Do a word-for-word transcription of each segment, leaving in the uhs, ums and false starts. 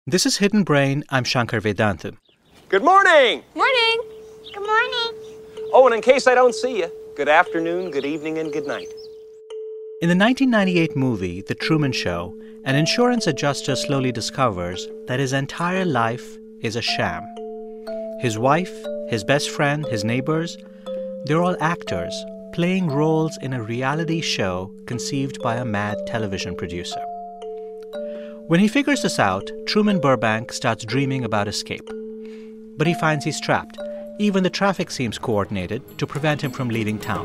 This is Hidden Brain. I'm Shankar Vedantam. Good morning! Morning! Good morning. Oh, and in case I don't see you, good afternoon, good evening, and good night. In the nineteen ninety-eight movie, The Truman Show, an insurance adjuster slowly discovers that his entire life is a sham. His wife, his best friend, his neighbors, they're all actors playing roles in a reality show conceived by a mad television producer. When he figures this out, Truman Burbank starts dreaming about escape. But he finds he's trapped. Even the traffic seems coordinated to prevent him from leaving town.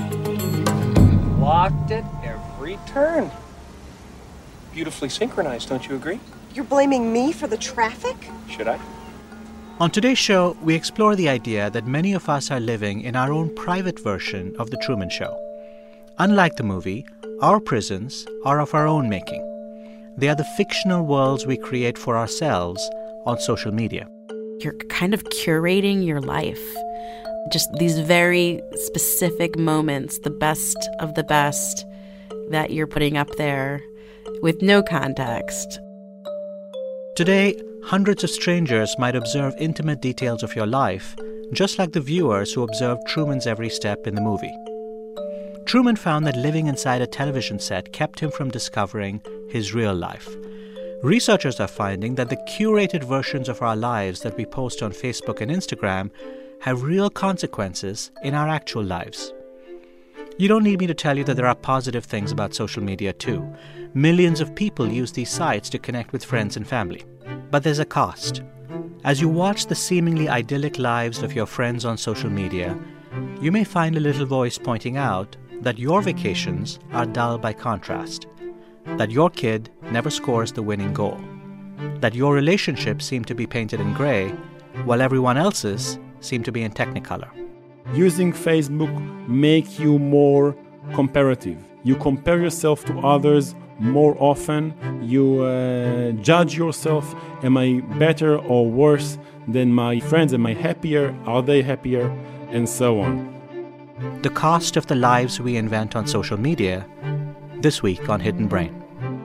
Locked at every turn. Beautifully synchronized, don't you agree? You're blaming me for the traffic? Should I? On today's show, we explore the idea that many of us are living in our own private version of The Truman Show. Unlike the movie, our prisons are of our own making. They are the fictional worlds we create for ourselves on social media. You're kind of curating your life. Just these very specific moments, the best of the best that you're putting up there with no context. Today, hundreds of strangers might observe intimate details of your life, just like the viewers who observed Truman's every step in the movie. Truman found that living inside a television set kept him from discovering his real life. Researchers are finding that the curated versions of our lives that we post on Facebook and Instagram have real consequences in our actual lives. You don't need me to tell you that there are positive things about social media, too. Millions of people use these sites to connect with friends and family. But there's a cost. As you watch the seemingly idyllic lives of your friends on social media, you may find a little voice pointing out that your vacations are dull by contrast, that your kid never scores the winning goal, that your relationships seem to be painted in gray, while everyone else's seem to be in Technicolor. Using Facebook make you more comparative. You compare yourself to others more often. You uh, judge yourself. Am I better or worse than my friends? Am I happier? Are they happier? And so on. The cost of the lives we invent on social media, this week on Hidden Brain.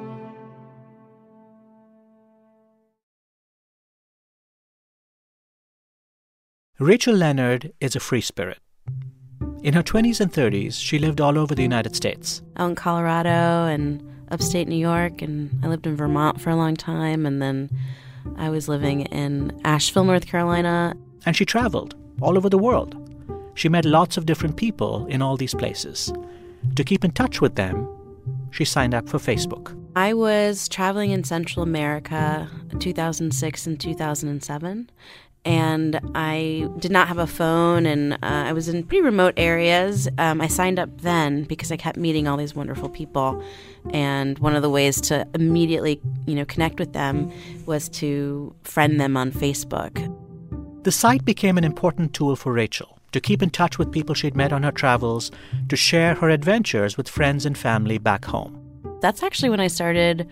Rachel Leonard is a free spirit. In her twenties and thirties, she lived all over the United States. Out in Colorado and upstate New York, and I lived in Vermont for a long time, and then I was living in Asheville, North Carolina. And she traveled all over the world. She met lots of different people in all these places. To keep in touch with them, she signed up for Facebook. I was traveling in Central America in two thousand six and two thousand seven, and I did not have a phone, and uh, I was in pretty remote areas. Um, I signed up then because I kept meeting all these wonderful people, and one of the ways to immediately, you know, connect with them was to friend them on Facebook. The site became an important tool for Rachel to keep in touch with people she'd met on her travels, to share her adventures with friends and family back home. That's actually when I started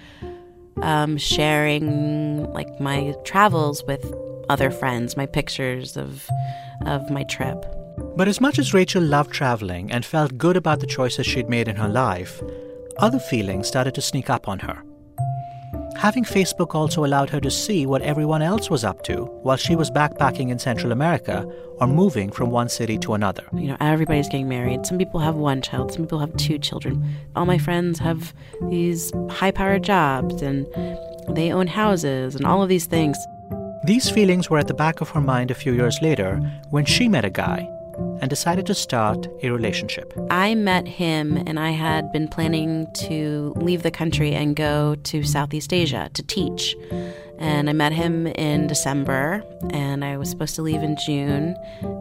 um, sharing, like, my travels with other friends, my pictures of of my trip. But as much as Rachel loved traveling and felt good about the choices she'd made in her life, other feelings started to sneak up on her. Having Facebook also allowed her to see what everyone else was up to while she was backpacking in Central America or moving from one city to another. You know, everybody's getting married. Some people have one child. Some people have two children. All my friends have these high-powered jobs, and they own houses and all of these things. These feelings were at the back of her mind a few years later when she met a guy and decided to start a relationship. I met him, and I had been planning to leave the country and go to Southeast Asia to teach. And I met him in December, and I was supposed to leave in June,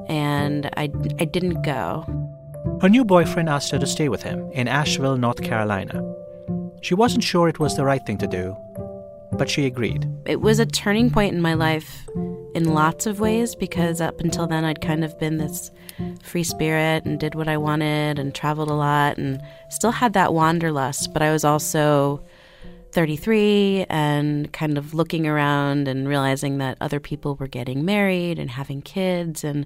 and I, I didn't go. Her new boyfriend asked her to stay with him in Asheville, North Carolina. She wasn't sure it was the right thing to do, but she agreed. It was a turning point in my life in lots of ways, because up until then I'd kind of been this free spirit and did what I wanted and traveled a lot and still had that wanderlust, but I was also thirty-three and kind of looking around and realizing that other people were getting married and having kids, and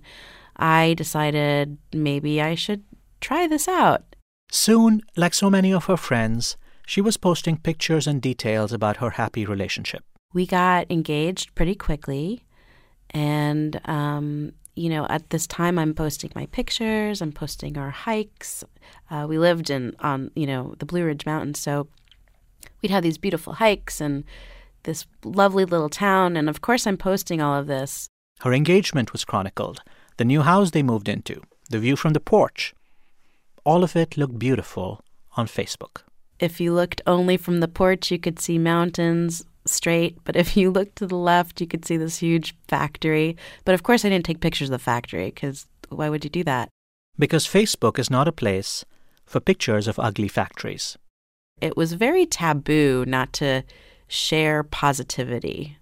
I decided maybe I should try this out. Soon, like so many of her friends, she was posting pictures and details about her happy relationship. We got engaged pretty quickly. And, um, you know, at this time, I'm posting my pictures. I'm posting our hikes. Uh, we lived in on, you know, the Blue Ridge Mountains. So we'd have these beautiful hikes and this lovely little town. And, of course, I'm posting all of this. Her engagement was chronicled, the new house they moved into, the view from the porch. All of it looked beautiful on Facebook. If you looked only from the porch, you could see mountains straight. But if you looked to the left, you could see this huge factory. But, of course, I didn't take pictures of the factory because why would you do that? Because Facebook is not a place for pictures of ugly factories. It was very taboo not to share positivity.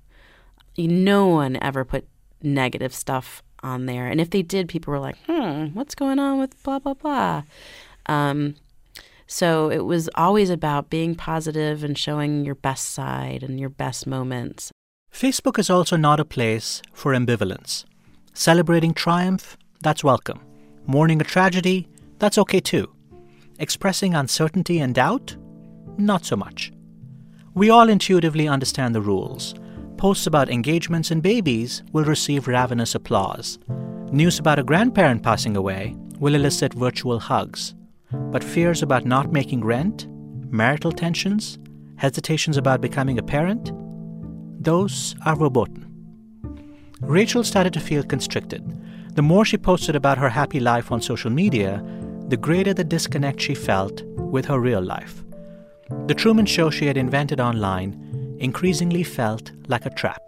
No one ever put negative stuff on there. And if they did, people were like, hmm, what's going on with blah, blah, blah. Um, so it was always about being positive and showing your best side and your best moments. Facebook is also not a place for ambivalence. Celebrating triumph, that's welcome. Mourning a tragedy, that's okay too. Expressing uncertainty and doubt, not so much. We all intuitively understand the rules. Posts about engagements and babies will receive ravenous applause. News about a grandparent passing away will elicit virtual hugs. But fears about not making rent, marital tensions, hesitations about becoming a parent, those are verboten. Rachel started to feel constricted. The more she posted about her happy life on social media, the greater the disconnect she felt with her real life. The Truman Show she had invented online increasingly felt like a trap.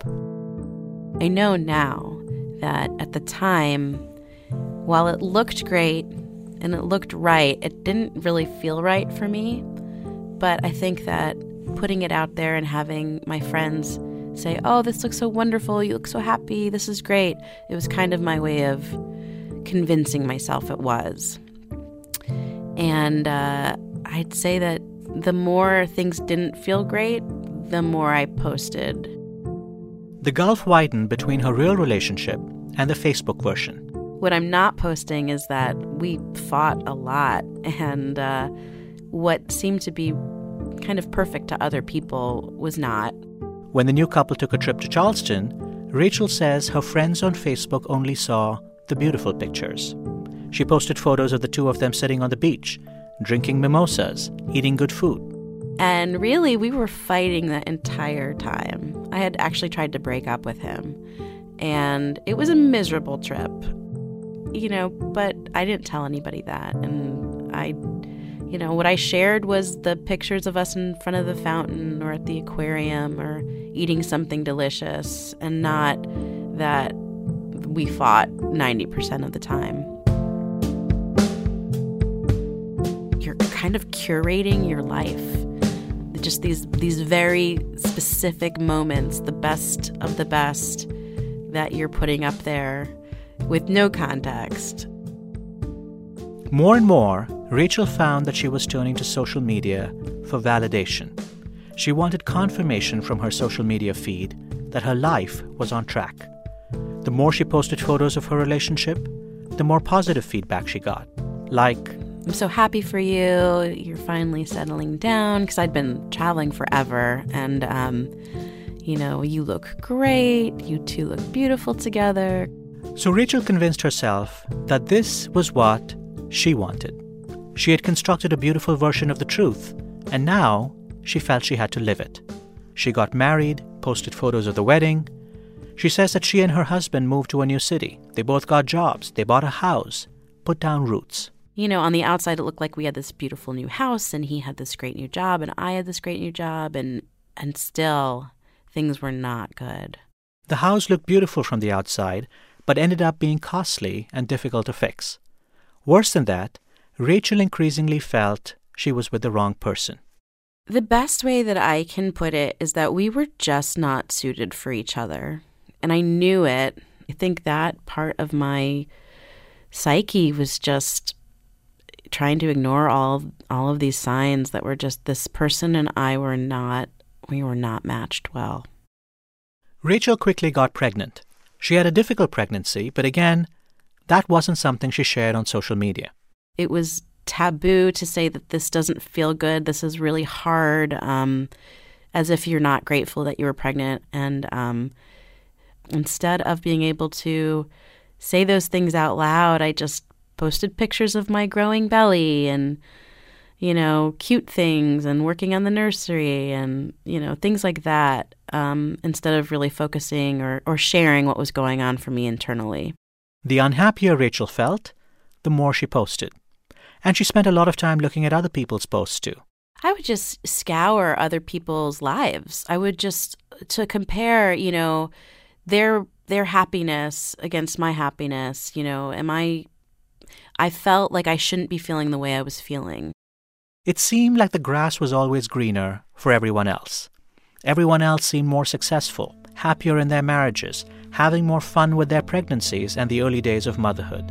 I know now that at the time, while it looked great and it looked right, it didn't really feel right for me. But I think that putting it out there and having my friends say, oh, this looks so wonderful, you look so happy, this is great, it was kind of my way of convincing myself it was. And uh, I'd say that the more things didn't feel great, the more I posted. The gulf widened between her real relationship and the Facebook version. What I'm not posting is that we fought a lot, and uh, what seemed to be kind of perfect to other people was not. When the new couple took a trip to Charleston, Rachel says her friends on Facebook only saw the beautiful pictures. She posted photos of the two of them sitting on the beach, drinking mimosas, eating good food. And really, we were fighting the entire time. I had actually tried to break up with him, and it was a miserable trip. You know, but I didn't tell anybody that. And I, you know, what I shared was the pictures of us in front of the fountain or at the aquarium or eating something delicious, and not that we fought ninety percent of the time. You're kind of curating your life. Just these these very specific moments, the best of the best that you're putting up there with no context. More and more, Rachel found that she was turning to social media for validation. She wanted confirmation from her social media feed that her life was on track. The more she posted photos of her relationship, the more positive feedback she got. Like, I'm so happy for you. You're finally settling down, because I'd been traveling forever. And, um, you know, you look great. You two look beautiful together. So Rachel convinced herself that this was what she wanted. She had constructed a beautiful version of the truth, and now she felt she had to live it. She got married, posted photos of the wedding. She says that she and her husband moved to a new city. They both got jobs. They bought a house, put down roots. You know, on the outside, it looked like we had this beautiful new house, and he had this great new job, and I had this great new job, and and still, things were not good. The house looked beautiful from the outside, but ended up being costly and difficult to fix. Worse than that, Rachel increasingly felt she was with the wrong person. The best way that I can put it is that we were just not suited for each other. And I knew it. I think that part of my psyche was just trying to ignore all all of these signs that were just this person and I were not, we were not matched well. Rachel quickly got pregnant. She had a difficult pregnancy, but again, that wasn't something she shared on social media. It was taboo to say that this doesn't feel good, this is really hard. Um, as if you're not grateful that you were pregnant. And um, instead of being able to say those things out loud, I just posted pictures of my growing belly and, you know, cute things and working on the nursery and, you know, things like that, um, instead of really focusing or, or sharing what was going on for me internally. The unhappier Rachel felt, the more she posted. And she spent a lot of time looking at other people's posts too. I would just scour other people's lives. I would just, to compare, you know, their their happiness against my happiness. You know, am I, I felt like I shouldn't be feeling the way I was feeling. It seemed like the grass was always greener for everyone else. Everyone else seemed more successful, happier in their marriages, having more fun with their pregnancies and the early days of motherhood.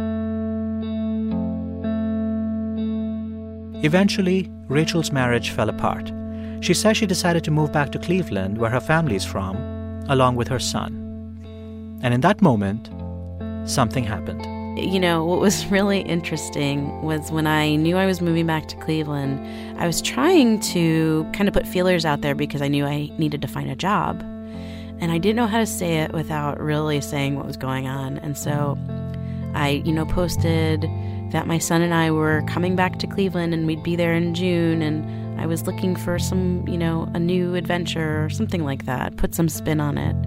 Eventually, Rachel's marriage fell apart. She says she decided to move back to Cleveland, where her family's from, along with her son. And in that moment, something happened. You know, what was really interesting was when I knew I was moving back to Cleveland, I was trying to kind of put feelers out there because I knew I needed to find a job. And I didn't know how to say it without really saying what was going on. And so I, you know, posted that my son and I were coming back to Cleveland and we'd be there in June, and I was looking for some, you know, a new adventure or something like that, put some spin on it.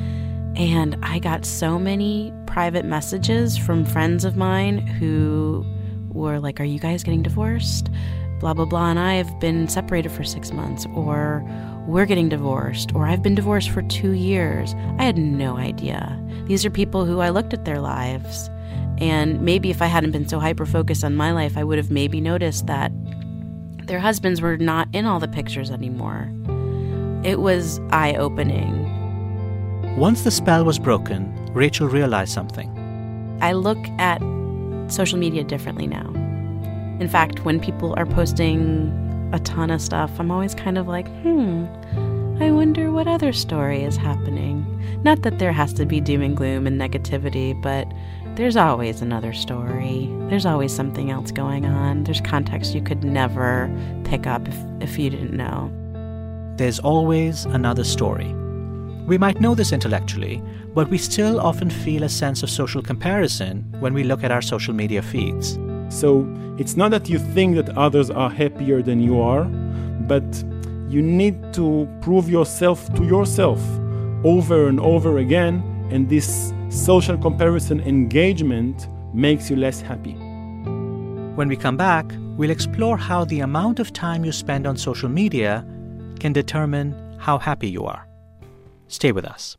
And I got so many private messages from friends of mine who were like, are you guys getting divorced? Blah, blah, blah. And I have been separated for six months, or we're getting divorced, or I've been divorced for two years. I had no idea. These are people who I looked at their lives. And maybe if I hadn't been so hyper-focused on my life, I would have maybe noticed that their husbands were not in all the pictures anymore. It was eye-opening. Once the spell was broken, Rachel realized something. I look at social media differently now. In fact, when people are posting a ton of stuff, I'm always kind of like, hmm, I wonder what other story is happening. Not that there has to be doom and gloom and negativity, but there's always another story. There's always something else going on. There's context you could never pick up if, if you didn't know. There's always another story. We might know this intellectually, but we still often feel a sense of social comparison when we look at our social media feeds. So it's not that you think that others are happier than you are, but you need to prove yourself to yourself over and over again, and this social comparison engagement makes you less happy. When we come back, we'll explore how the amount of time you spend on social media can determine how happy you are. Stay with us.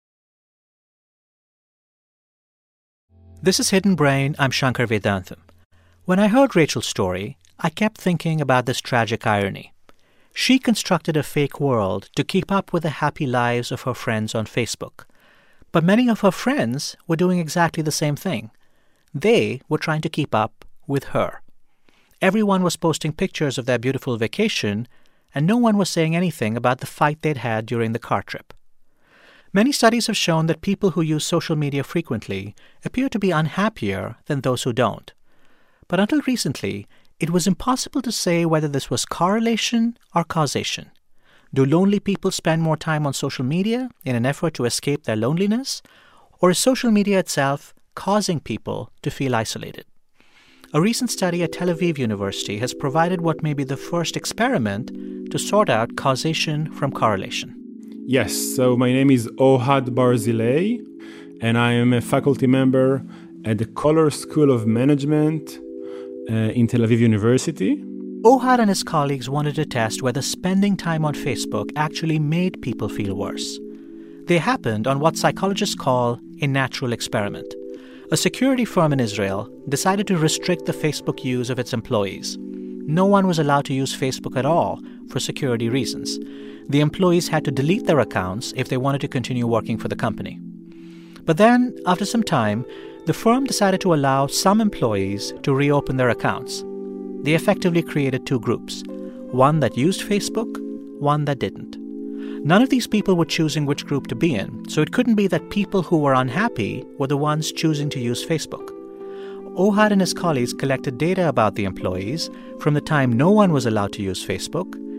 This is Hidden Brain. I'm Shankar Vedantam. When I heard Rachel's story, I kept thinking about this tragic irony. She constructed a fake world to keep up with the happy lives of her friends on Facebook. But many of her friends were doing exactly the same thing. They were trying to keep up with her. Everyone was posting pictures of their beautiful vacation, and no one was saying anything about the fight they'd had during the car trip. Many studies have shown that people who use social media frequently appear to be unhappier than those who don't. But until recently, it was impossible to say whether this was correlation or causation. Do lonely people spend more time on social media in an effort to escape their loneliness? Or is social media itself causing people to feel isolated? A recent study at Tel Aviv University has provided what may be the first experiment to sort out causation from correlation. Yes, so my name is Ohad Barzilay, and I am a faculty member at the Kohler School of Management uh, in Tel Aviv University. Ohad and his colleagues wanted to test whether spending time on Facebook actually made people feel worse. They happened on what psychologists call a natural experiment. A security firm in Israel decided to restrict the Facebook use of its employees. No one was allowed to use Facebook at all for security reasons. The employees had to delete their accounts if they wanted to continue working for the company. But then, after some time, the firm decided to allow some employees to reopen their accounts. They effectively created two groups, one that used Facebook, one that didn't. None of these people were choosing which group to be in, so it couldn't be that people who were unhappy were the ones choosing to use Facebook. Ohad and his colleagues collected data about the employees from the time no one was allowed to use Facebook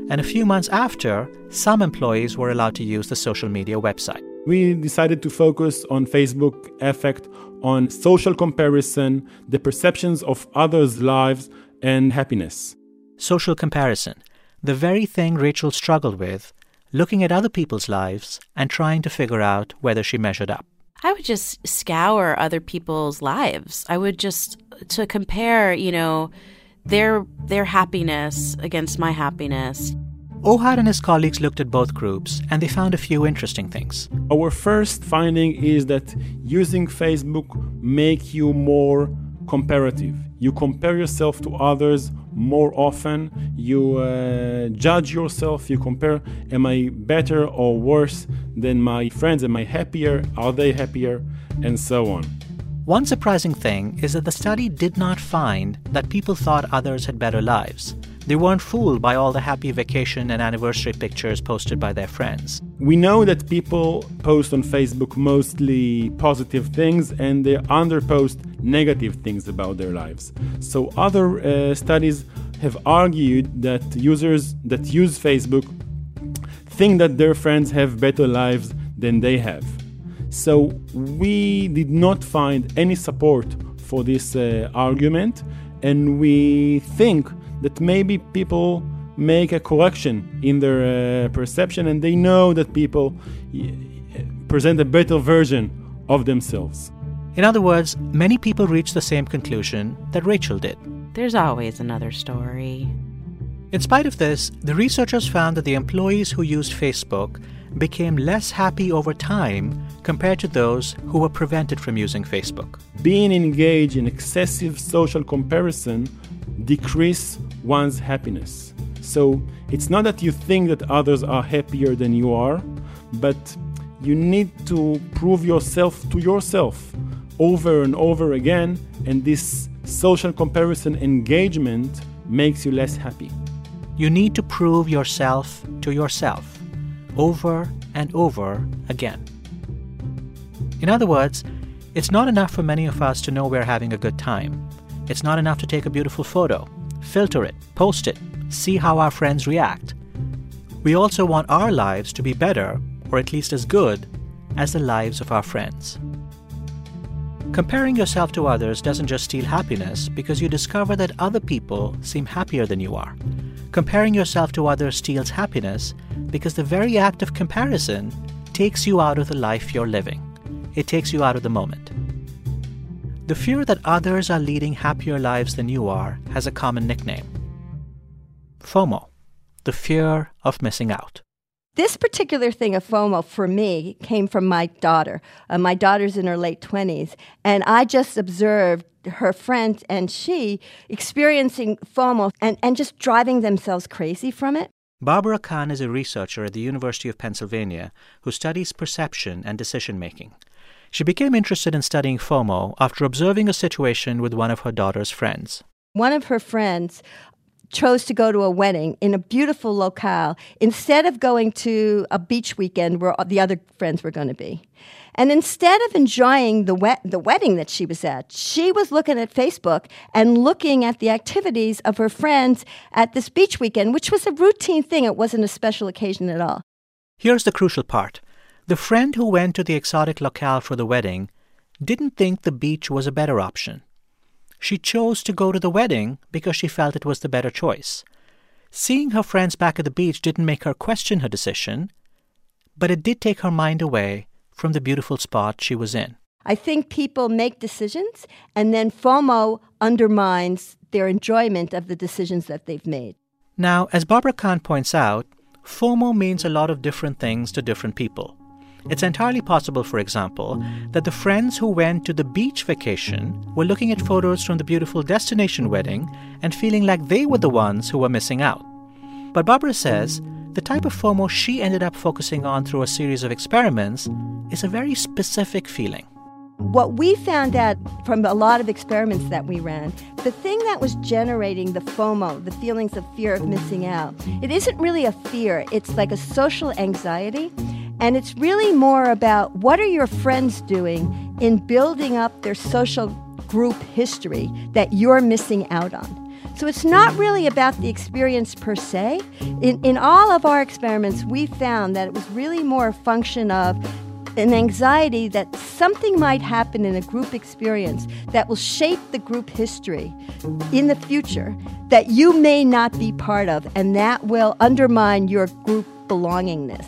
and a few months after, some employees were allowed to use the social media website. We decided to focus on Facebook effect, on social comparison, the perceptions of others' lives, and happiness. Social comparison, the very thing Rachel struggled with, looking at other people's lives and trying to figure out whether she measured up. I would just scour other people's lives. I would just, to compare, you know, their their happiness against my happiness. Ohad and his colleagues looked at both groups, and they found a few interesting things. Our first finding is that using Facebook make you more comparative. You compare yourself to others more often. You uh, judge yourself. You compare, am I better or worse than my friends? Am I happier? Are they happier? And so on. One surprising thing is that the study did not find that people thought others had better lives. They weren't fooled by all the happy vacation and anniversary pictures posted by their friends. We know that people post on Facebook mostly positive things and they underpost negative things about their lives. So other uh, studies have argued that users that use Facebook think that their friends have better lives than they have. So we did not find any support for this uh, argument, and we think that maybe people make a correction in their uh, perception and they know that people present a better version of themselves. In other words, many people reach the same conclusion that Rachel did. There's always another story. In spite of this, the researchers found that the employees who used Facebook became less happy over time compared to those who were prevented from using Facebook. Being engaged in excessive social comparison decrease one's happiness. So it's not that you think that others are happier than you are, but you need to prove yourself to yourself over and over again, and this social comparison engagement makes you less happy. You need to prove yourself to yourself over and over again. In other words, it's not enough for many of us to know we're having a good time. It's not enough to take a beautiful photo, filter it, post it, see how our friends react. We also want our lives to be better, or at least as good, as the lives of our friends. Comparing yourself to others doesn't just steal happiness because you discover that other people seem happier than you are. Comparing yourself to others steals happiness because the very act of comparison takes you out of the life you're living. It takes you out of the moment. The fear that others are leading happier lives than you are has a common nickname: FOMO, the fear of missing out. This particular thing of FOMO for me came from my daughter. Uh, my daughter's in her late twenties, and I just observed her friends and she experiencing FOMO and, and just driving themselves crazy from it. Barbara Kahn is a researcher at the University of Pennsylvania who studies perception and decision-making. She became interested in studying FOMO after observing a situation with one of her daughter's friends. One of her friends chose to go to a wedding in a beautiful locale instead of going to a beach weekend where the other friends were going to be. And instead of enjoying the wet, the wedding that she was at, she was looking at Facebook and looking at the activities of her friends at this beach weekend, which was a routine thing. It wasn't a special occasion at all. Here's the crucial part. The friend who went to the exotic locale for the wedding didn't think the beach was a better option. She chose to go to the wedding because she felt it was the better choice. Seeing her friends back at the beach didn't make her question her decision, but it did take her mind away from the beautiful spot she was in. I think people make decisions, and then FOMO undermines their enjoyment of the decisions that they've made. Now, as Barbara Kahn points out, FOMO means a lot of different things to different people. It's entirely possible, for example, that the friends who went to the beach vacation were looking at photos from the beautiful destination wedding and feeling like they were the ones who were missing out. But Barbara says the type of FOMO she ended up focusing on through a series of experiments is a very specific feeling. What we found out from a lot of experiments that we ran, the thing that was generating the FOMO, the feelings of fear of missing out, it isn't really a fear. It's like a social anxiety. And it's really more about what are your friends doing in building up their social group history that you're missing out on. So it's not really about the experience per se. In, in all of our experiments, we found that it was really more a function of an anxiety that something might happen in a group experience that will shape the group history in the future that you may not be part of, and that will undermine your group belongingness.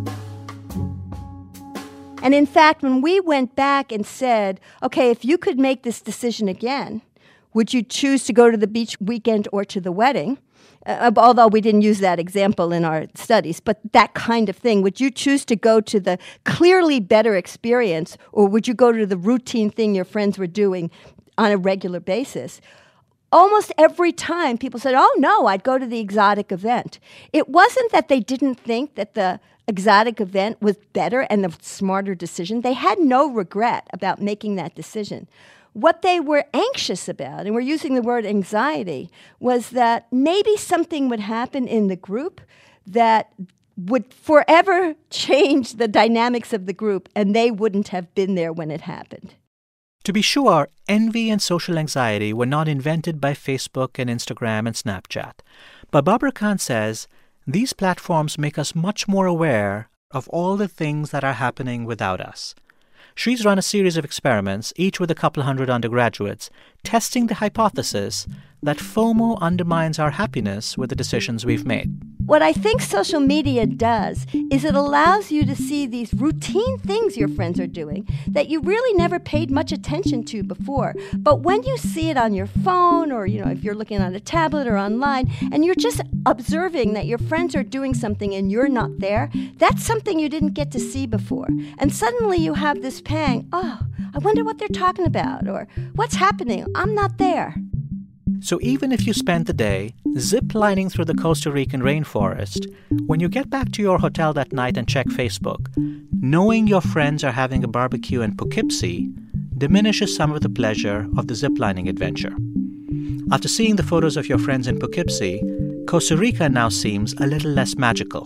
And in fact, when we went back and said, okay, if you could make this decision again, would you choose to go to the beach weekend or to the wedding? Uh, although we didn't use that example in our studies, but that kind of thing. Would you choose to go to the clearly better experience, or would you go to the routine thing your friends were doing on a regular basis? Almost every time people said, oh, no, I'd go to the exotic event. It wasn't that they didn't think that the exotic event was better and the smarter decision. They had no regret about making that decision. What they were anxious about, and we're using the word anxiety, was that maybe something would happen in the group that would forever change the dynamics of the group, and they wouldn't have been there when it happened. To be sure, envy and social anxiety were not invented by Facebook and Instagram and Snapchat. But Barbara Kahn says these platforms make us much more aware of all the things that are happening without us. She's run a series of experiments, each with a couple hundred undergraduates, testing the hypothesis that FOMO undermines our happiness with the decisions we've made. What I think social media does is it allows you to see these routine things your friends are doing that you really never paid much attention to before. But when you see it on your phone, or, you know, if you're looking on a tablet or online, and you're just observing that your friends are doing something and you're not there, that's something you didn't get to see before. And suddenly you have this pang, oh, I wonder what they're talking about, or what's happening? I'm not there. So even if you spend the day zip-lining through the Costa Rican rainforest, when you get back to your hotel that night and check Facebook, knowing your friends are having a barbecue in Poughkeepsie diminishes some of the pleasure of the zip-lining adventure. After seeing the photos of your friends in Poughkeepsie, Costa Rica now seems a little less magical.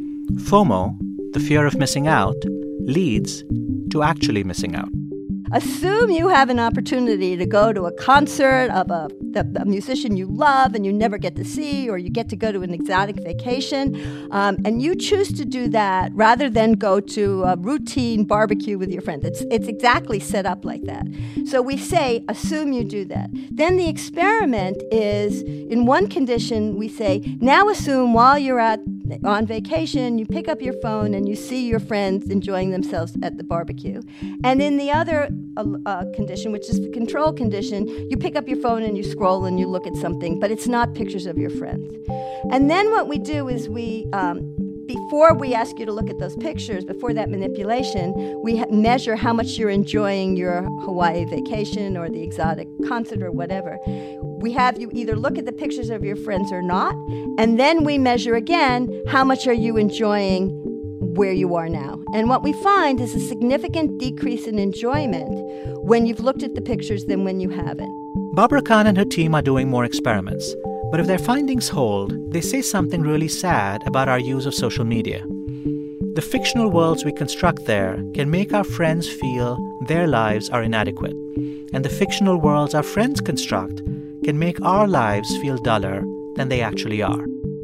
FOMO, the fear of missing out, leads to actually missing out. Assume you have an opportunity to go to a concert of a, a, a musician you love and you never get to see, or you get to go to an exotic vacation, um, and you choose to do that rather than go to a routine barbecue with your friends. It's, it's exactly set up like that. So we say, assume you do that. Then the experiment is, in one condition, we say, now assume while you're at on vacation, you pick up your phone and you see your friends enjoying themselves at the barbecue. And in the other uh, uh, condition, which is the control condition, you pick up your phone and you scroll and you look at something, but it's not pictures of your friends. And then what we do is we, um, before we ask you to look at those pictures, before that manipulation, we ha- measure how much you're enjoying your Hawaii vacation or the exotic concert or whatever. We have you either look at the pictures of your friends or not, and then we measure again how much are you enjoying where you are now. And what we find is a significant decrease in enjoyment when you've looked at the pictures than when you haven't. Barbara Kahn and her team are doing more experiments. But if their findings hold, they say something really sad about our use of social media. The fictional worlds we construct there can make our friends feel their lives are inadequate. And the fictional worlds our friends construct can make our lives feel duller than they actually are.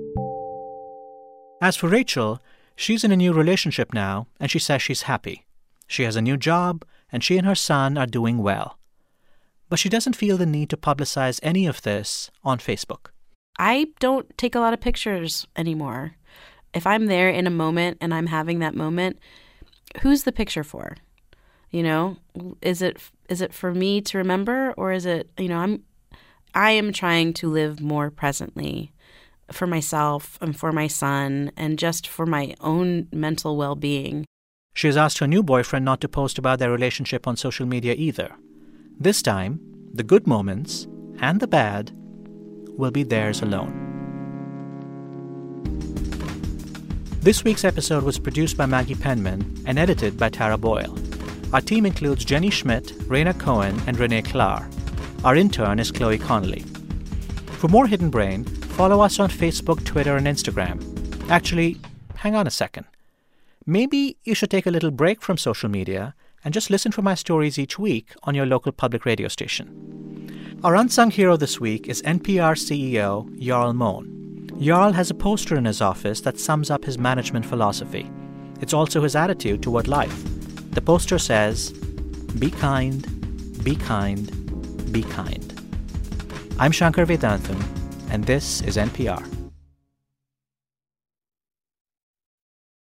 As for Rachel, she's in a new relationship now, and she says she's happy. She has a new job, and she and her son are doing well. But she doesn't feel the need to publicize any of this on Facebook. I don't take a lot of pictures anymore. If I'm there in a moment and I'm having that moment, who's the picture for? You know, is it is it for me to remember, or is it, you know, I'm I am trying to live more presently for myself and for my son and just for my own mental well-being. She has asked her new boyfriend not to post about their relationship on social media either. This time, the good moments and the bad will be theirs alone. This week's episode was produced by Maggie Penman and edited by Tara Boyle. Our team includes Jenny Schmidt, Raina Cohen, and Renee Klar. Our intern is Chloe Connolly. For more Hidden Brain, follow us on Facebook, Twitter, and Instagram. Actually, hang on a second. Maybe you should take a little break from social media and just listen for my stories each week on your local public radio station. Our unsung hero this week is N P R C E O Jarl Mohn. Jarl has a poster in his office that sums up his management philosophy. It's also his attitude toward life. The poster says, "Be kind, be kind, be kind." I'm Shankar Vedantam, and this is N P R.